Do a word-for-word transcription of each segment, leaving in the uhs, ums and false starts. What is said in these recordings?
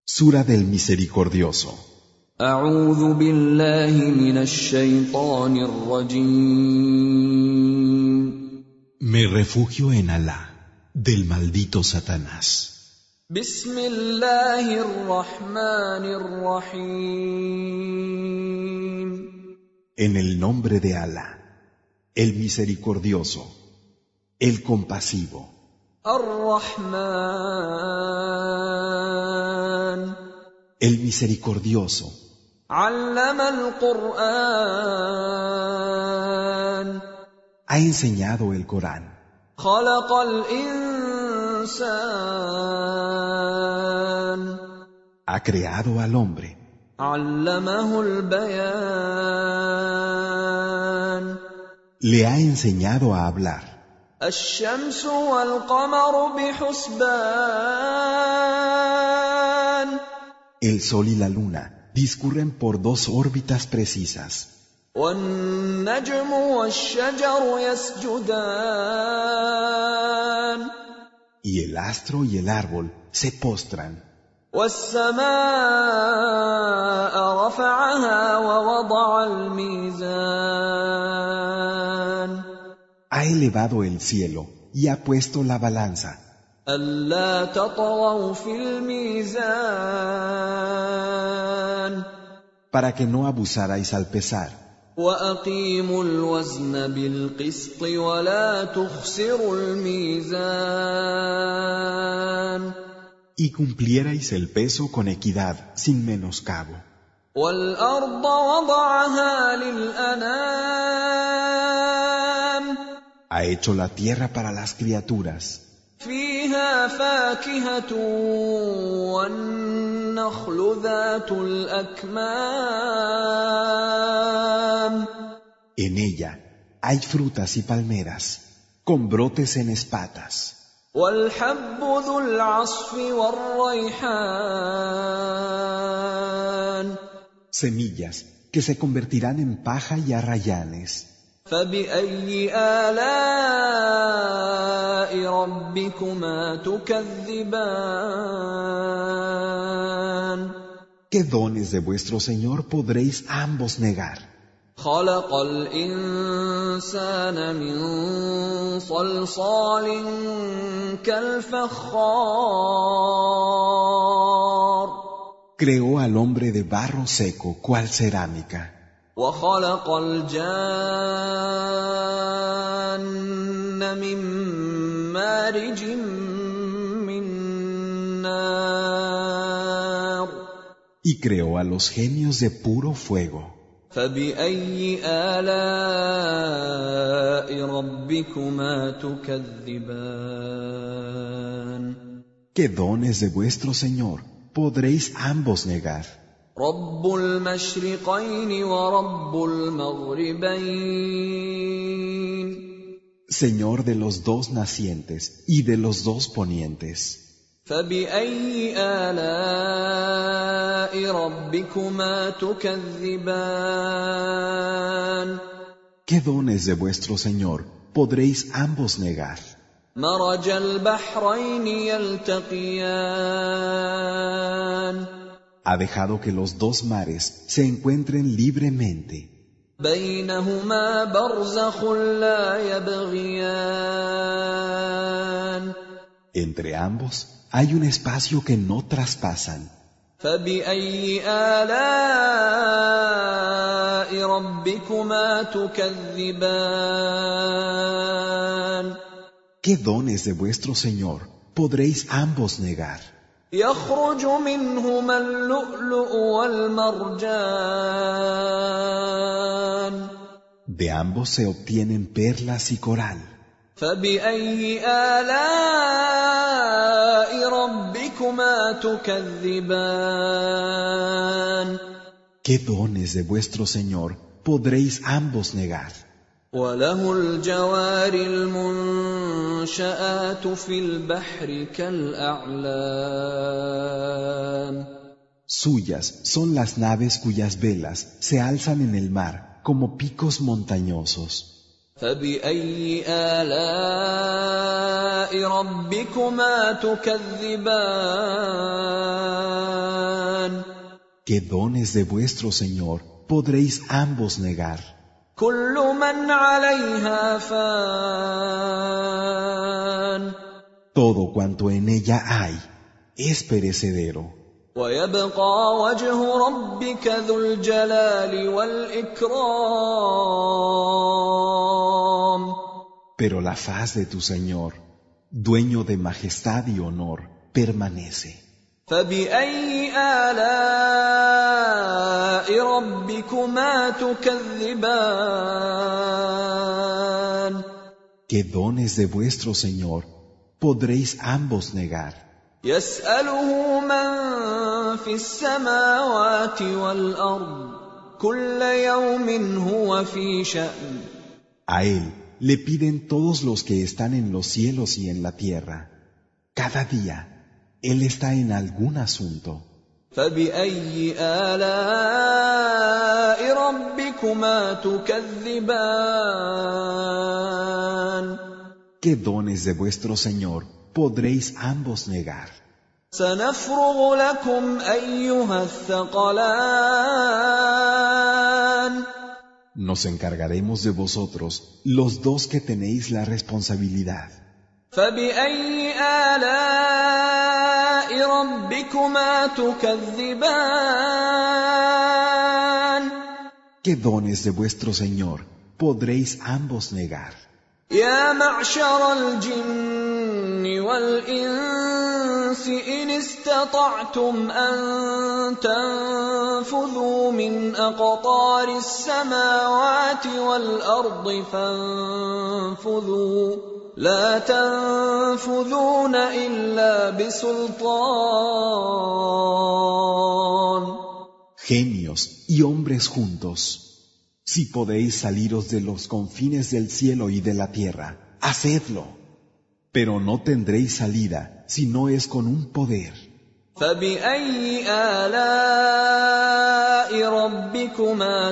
Sura del Misericordioso. أعوذ بالله من الشيطان الرجيم. Me refugio en Alá, del maldito Satanás. بسم الله الرحمن الرحيم. En el nombre de Alá, el Misericordioso, el Compasivo. الرحمن. El Misericordioso. علم القرآن. Ha enseñado el Corán. خلق الإنسان. Ha creado al hombre. علمه البيان. Le ha enseñado a hablar. الشمس والقمر بحسبان. El sol y la luna discurren por dos órbitas precisas. والنجم والشجر يسجدان. Y el astro y el árbol se postran. والسماء رفعها ووضع الميزان. Ha elevado el cielo y ha puesto la balanza. ألا تطغوا في الميزان. Para que no abusarais al pesar. وأقيموا الوزن بالقسط ولا تخسروا الميزان. Y cumplierais el peso con equidad, sin menoscabo. والأرض وضعها للأنام. Ha hecho la tierra para las criaturas. فيها فاكهة والنخل ذات الأكمام. En ella hay frutas y palmeras, con brotes en espatas. والحب ذو العصف والريحان. Semillas que se convertirán en paja y arrayanes. فبأي آلاء ربكما تكذبان. ¿Qué dones de vuestro Señor podréis ambos negar? خلق الإنسان من صلصال كالفخار. Creó al hombre de barro seco, cual cerámica. وخلق الجان من مارج من نار. Y creó a los genios de puro fuego. فبأي آلاء ربكما تكذبان. ¿Qué dones de vuestro Señor podréis ambos negar? رب المشرقين ورب المغربين. Señor de los dos nacientes y de los dos ponientes. فبأي آلاء ربكما تكذبان. ¿Qué dones de vuestro Señor podréis ambos negar? مرج البحرين يلتقيان. Ha dejado que los dos mares se encuentren libremente. بينهما برزخ لا يبغيان. Entre ambos hay un espacio que no traspasan. فبأي آلاء ربكما تكذبان. ¿Qué dones de vuestro Señor podréis ambos negar? يخرج منهما اللؤلؤ والمرجان. De ambos se obtienen perlas y coral. فبأي آلاء ربكما تكذبان. ¿Qué dones de vuestro Señor podréis ambos negar? وله الجوار المنشآت في البحر كالأعلام. Suyas son las naves cuyas velas se alzan en el mar como picos montañosos. فبأي آلاء ربكما تكذبان. ¿Qué dones de vuestro Señor podréis ambos negar? كل من عليها فان Todo cuanto en ella hay es perecedero. ويبقى وجه ربك ذو الجلال والإكرام Pero la faz de tu Señor, dueño de majestad y honor, permanece. فبأي آلاء ربكما تكذبان ¿Qué dones de vuestro Señor podréis ambos negar? يسأله من في السماوات والأرض كل يوم هو في شأن A Él le piden todos los que están en los cielos y en la tierra. Cada día, Él está en algún asunto. فبأي آلاء ربكما تكذبان ¿Qué dones de vuestro Señor podréis ambos negar? سنفرغ لكم أيها الثقلان Nos encargaremos de vosotros, los dos que tenéis la responsabilidad. فبأي آلاء ربكما تكذبان ¿Qué dones de vuestro Señor podréis ambos negar? يا معشر الجن والإنس إن استطعتم أن تنفذوا من أقطار السماوات والأرض فانفذوا لا تنفذون إلا بسلطان Genios y hombres juntos, si podéis saliros de los confines del cielo y de la tierra, hacedlo, pero no tendréis salida si no es con un poder. فبأي آلاء ربكما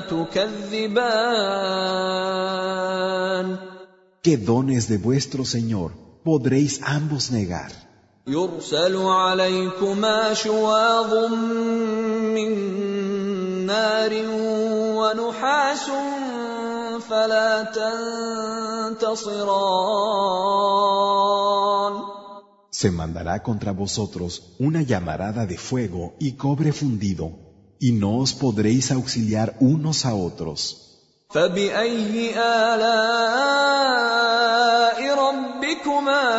تكذبان ¿Qué dones de vuestro Señor podréis ambos negar? يرسل عليكما شواظ من نار ونحاس فلا تنتصران Se mandará contra vosotros una llamarada de fuego y cobre fundido, y no os podréis auxiliar unos a otros. فبأي آلاء ربكما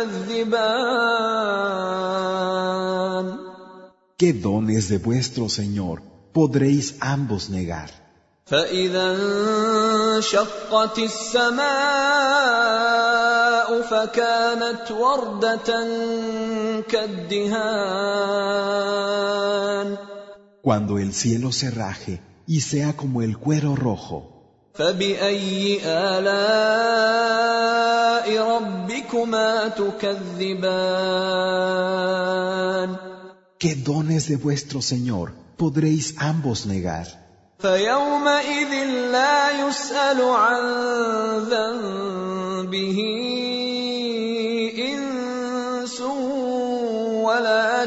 تكذبان ¿Qué dones de vuestro Señor podréis ambos negar? فإذا انشقت السماء فكانت وردة كالدهان Cuando el cielo se raje y sea como el cuero rojo, فبأي آلاء ربكما تكذبان ¿qué dones de vuestro Señor podréis ambos negar? فيومئذ لا يسأل عن ذنبه إنس ولا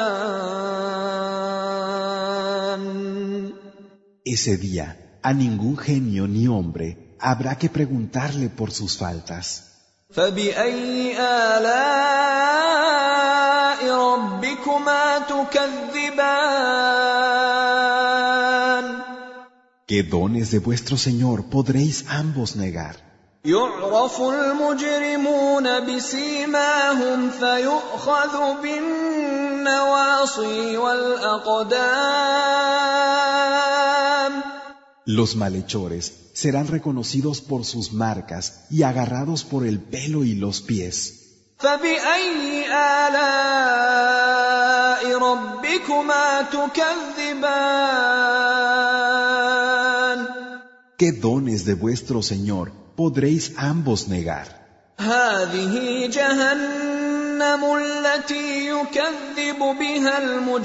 جان Ese día, a ningún genio ni hombre habrá que preguntarle por sus faltas. فبأي آلاء ربكما تكذبان ¿Qué dones de vuestro Señor podréis ambos negar? يعرف المجرمون بسيماهم فيؤخذ بالنواصي والأقدام Los malhechores serán reconocidos por sus marcas y agarrados por el pelo y los pies. فبأي آلاء ربكما تكذبان ¿Qué dones de vuestro Señor podréis ambos negar? هذه جهنم التي يكذب بها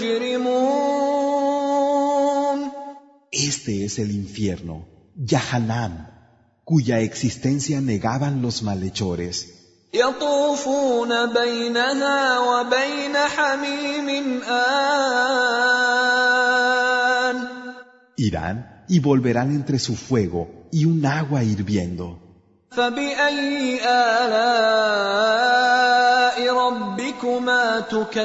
المجرمون Este es el infierno, Yahanam, cuya existencia negaban los malhechores. يطوفون بينها وبين حميم آن Irán y volverán entre su fuego y un agua hirviendo. فبأي آلاء ربكما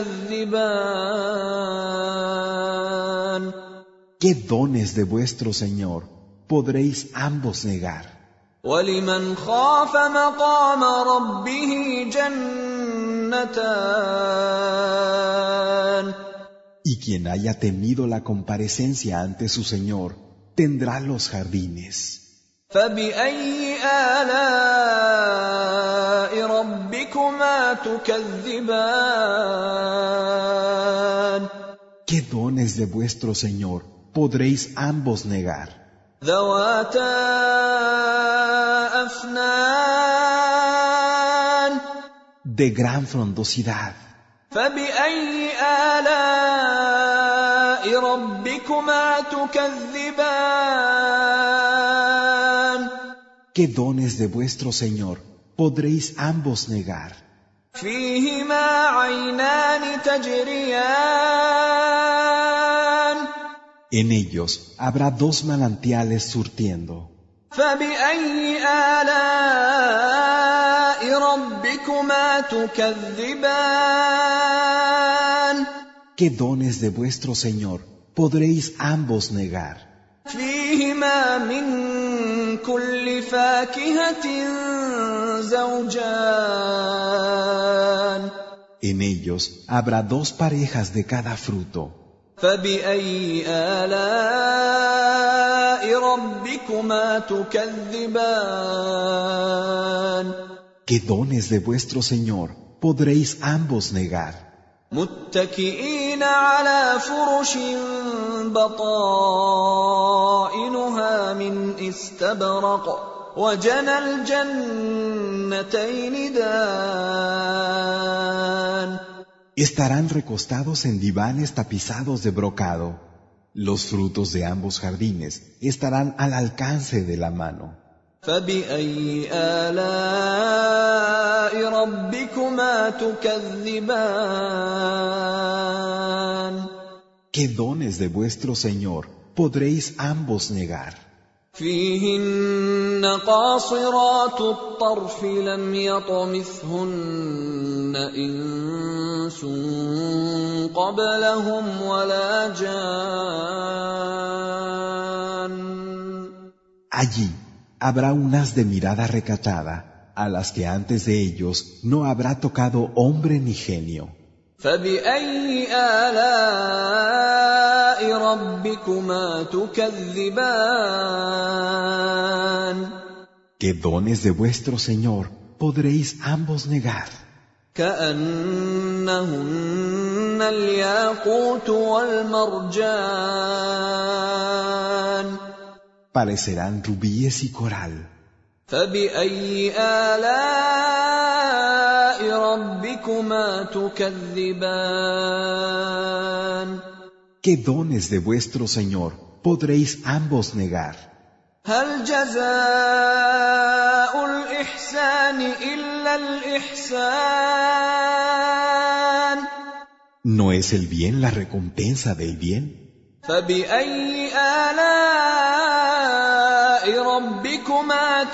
تكذبان ¿Qué dones de vuestro Señor podréis ambos negar? ولمن خاف مقام ربه جنتان Y quien haya temido la comparecencia ante su Señor, tendrá los jardines. فبأي آلاء ربكما تكذبان ¿Qué dones de vuestro Señor podréis ambos negar? ذواتا أفنان De gran frondosidad. فبأي آلاء ربكما تكذبان ¿Qué dones de vuestro Señor podréis ambos negar? فيهما عينان تجريان En ellos habrá dos manantiales surtiendo. فبأي آلاء ربكما تكذبان ¿Qué dones de vuestro Señor podréis ambos negar? فيهما من كل فاكهة زوجان En ellos habrá dos parejas de cada fruto. فبأي آلاء ربكما تكذبان ¿Qué dones de vuestro Señor podréis ambos negar? متكئين على فرش بطائنها من استبرق وجنى الجنتين دان Estarán recostados en divanes tapizados de brocado. Los frutos de ambos jardines estarán al alcance de la mano. فبأي آلاء ربكما تكذبان ¿Qué dones de vuestro Señor podréis ambos negar? فيهن قاصرات الطرف لم يطمثهن إنس قبلهم ولا جان Allí habrá unas de mirada recatada, a las que antes de ellos no habrá tocado hombre ni genio. فبأي آلاء ربكما تكذبان ¿Qué dones de vuestro Señor podréis ambos negar? كأنهن الياقوت والمرجان Parecerán rubíes y coral. فبأي آلاء ربكما تكذبان ¿Qué dones de vuestro Señor podréis ambos negar? هل جزاء الإحسان إلا الإحسان ¿No es el bien la recompensa del bien? فبأي آلاء ربكما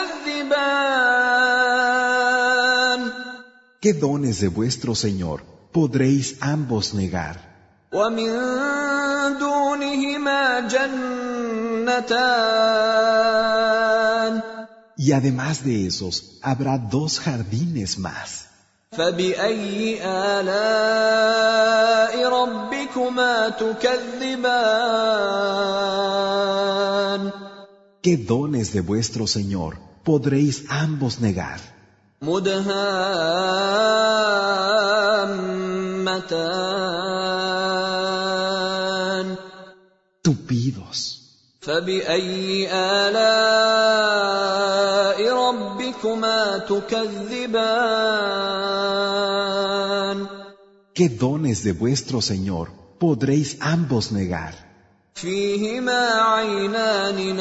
تكذبان ¿Qué dones de vuestro Señor podréis ambos negar? ومن دونهما جنتان Y además de esos, habrá dos jardines más. فبأي آلاء ربكما تكذبان ¿Qué dones de vuestro Señor podréis ambos negar? مدهامتان Tupidos. فبأي آلاء ربكما تكذبان ¿Qué dones de vuestro Señor podréis ambos negar? فيهما عينان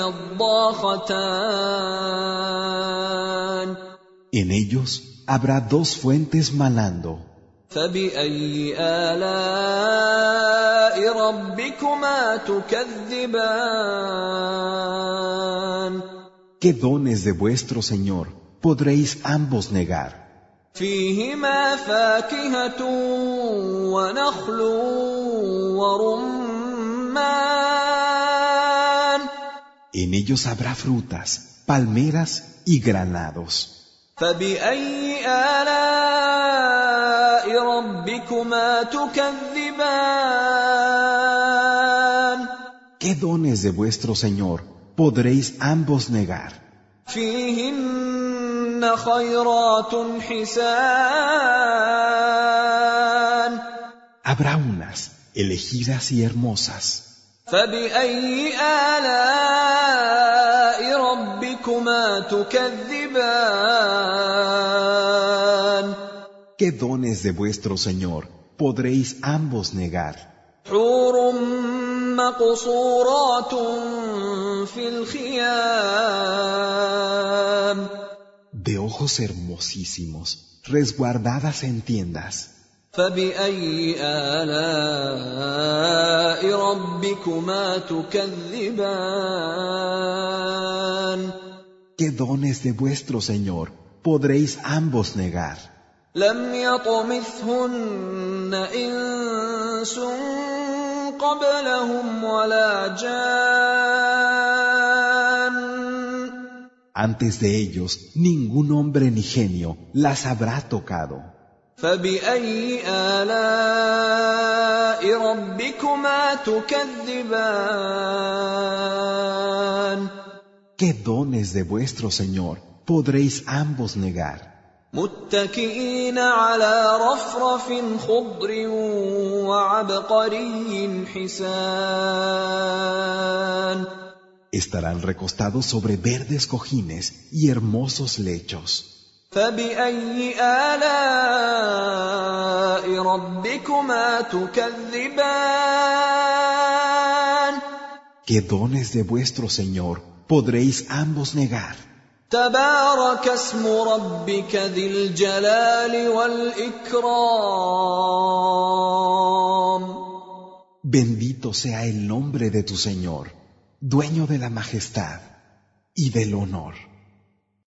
نضاختان En ellos habrá dos fuentes manando. فبأي آلاء ربكما تكذبان ¿Qué dones de vuestro Señor podréis ambos negar? فيهما فاكهة ونخل ورمان En ellos habrá frutas, palmeras y granados. فبأي آلاء ربكما تكذبان ¿Qué dones de vuestro Señor podréis ambos negar? فيهن خيرات حسان Habrá unas elegidas y hermosas. فبأي آلاء ربكما تكذبان ¿Qué dones de vuestro Señor podréis ambos negar? حور مقصورات في الخيام De ojos hermosísimos, resguardadas en tiendas. فبأي آلاء ربكما تكذبان ¿Qué dones de vuestro Señor podréis ambos negar? لم يطمثهن إنس قبلهم ولا جان Antes de ellos, ningún hombre ni genio las habrá tocado. فبأي آلاء ربكما تكذبان ¿Qué dones de vuestro Señor podréis ambos negar? متكئين على رفرف خضر وعبقري حسان Estarán recostados sobre verdes cojines y hermosos lechos. فبأي آلاء ربكما تكذبان ¿Qué dones de vuestro Señor podréis ambos negar? تبارك اسم ربك ذي الجلال والإكرام Bendito sea el nombre de tu Señor, dueño de la majestad y del honor.